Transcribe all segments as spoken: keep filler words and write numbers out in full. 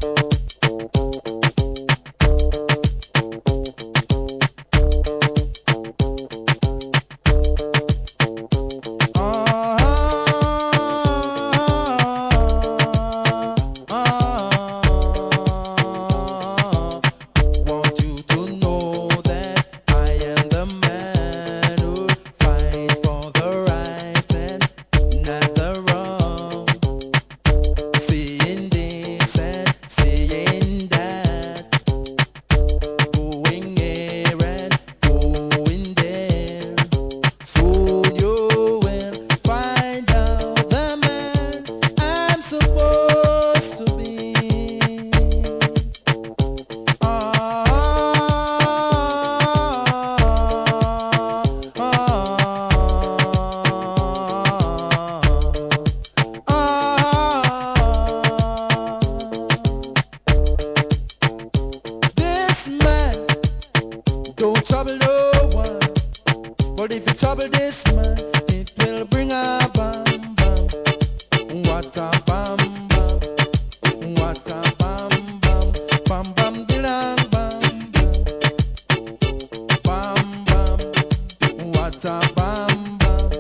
Don't trouble no one, but if you trouble this man, it will bring a bam bam. What a bam bam, what a bam bam, bam bam dilang bam bam, bam bam, what a bam bam.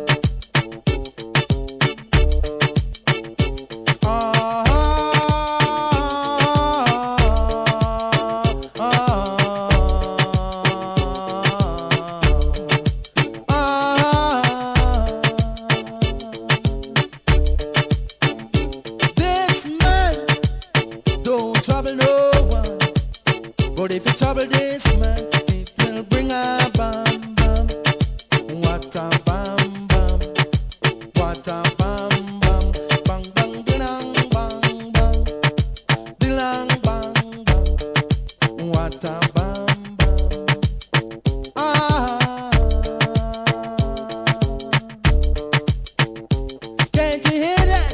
Ah. Trouble no one, but if you trouble this man, it will bring a bam bam. What a bam bam, what a bam bam, bang bang dilang bang bang, dilang bang bang, what a bam bam. Ah, can't you hear that?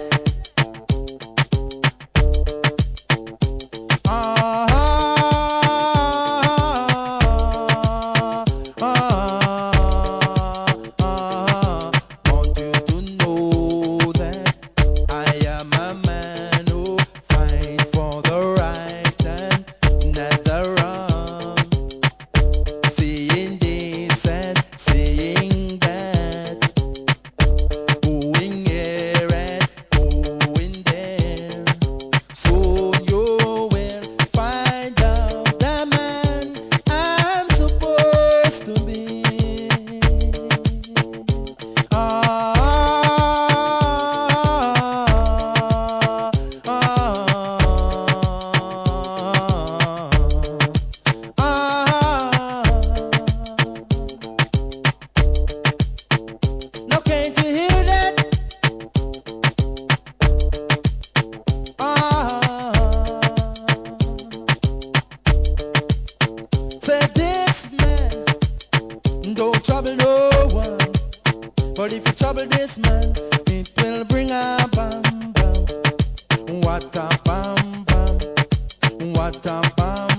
Don't trouble no one, but if you trouble this man, it will bring a bam bam. What a bam bam, what a bam